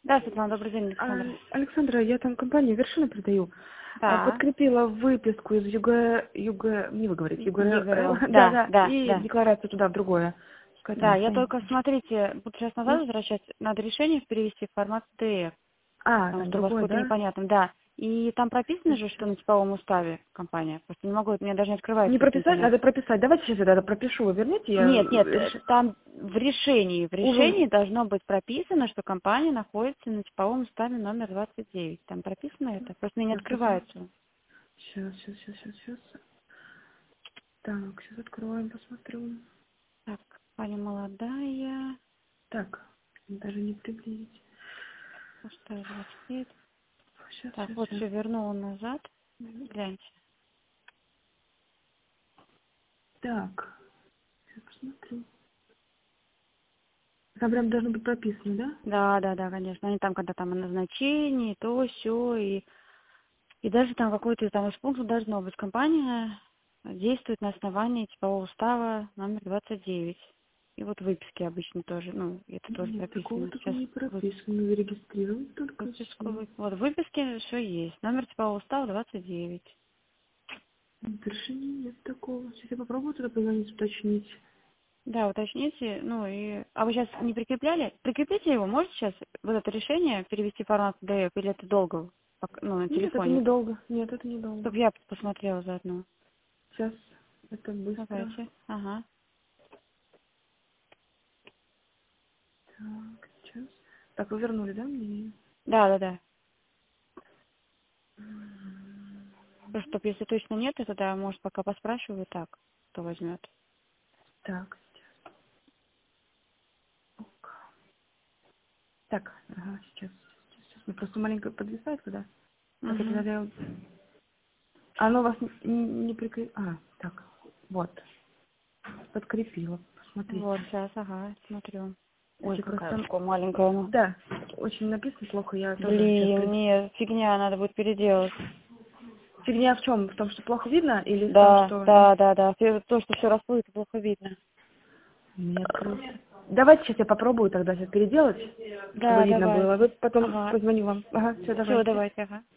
Да, Светлана, добрый день, Александра. Александра, я там компанию «Вершина» продаю. Да. Подкрепила выписку из не вы говорите, ЮГРЛ. Да, да, И да. декларацию туда, в другое. Да, я только, смотрите, буду сейчас назад Ну? возвращать, надо решение перевести в формат PDF, потому Там что у вас другое, какое-то да? непонятно, да. И там прописано же, что на типовом уставе компания. Просто не могу, у меня даже не Не открывается, если прописать, непонятно. надо прописать. Давайте сейчас я тогда пропишу. Вы верните, Нет, там в решении Уже. должно быть прописано, что компания находится на типовом уставе номер 29. Там прописано это, просто мне не Так, открывается. сейчас. Так, сейчас откроем, посмотрю. Так, Аня молодая, Так, даже не приблизить. пустая 29. Сейчас. Так, вот все вернула назад. Гляньте. Так, сейчас посмотрю. Там прям должно быть прописано, да? Да, конечно. Они там, когда там о назначении, то, все, и даже там какой-то там из пунктов должно быть. Компания действует на основании типового устава номер 29. И вот выписки обычно тоже, это тоже Нет, такого прописано. только Сейчас не прописано. Зарегистрирован только выписку. все. Вот в выписке все есть. Номер типового устава 29. В вершине нет такого. Сейчас я попробую туда позвонить, уточнить. Да, уточните, А вы сейчас не прикрепляли? Прикрепите его, можете сейчас вот это решение перевести в формат PDF, или это долго, на Нет, это телефоне? недолго. Нет, это недолго. Чтобы я посмотрела заодно. Сейчас. Это быстро. Давайте. Ага. Так, сейчас. Так, вы вернули, да, мне? Да. Просто, чтобы если точно нет, то тогда, может, пока поспрашиваю так, кто возьмет. Так, сейчас. Ок. Так, ага, сейчас. Ну, просто маленько подвисает туда. Так, это Угу. надо... Оно вас не прикрепило. Так, вот. Подкрепила. Посмотрите. Вот, сейчас, ага, смотрю. Ой, Типа какая там... такая маленькая она. Да, очень написано плохо, я тоже сейчас... Блин, нет, фигня, надо будет переделать. Фигня в чем? В том, что плохо видно или в том, Да. что... То, что все расплывается, плохо видно. Не открылся. Давайте сейчас я попробую тогда сейчас переделать, чтобы Да, видно было. давайте. Вы потом Ага. позвоню вам. Ага, все, Все, давайте. давайте, ага.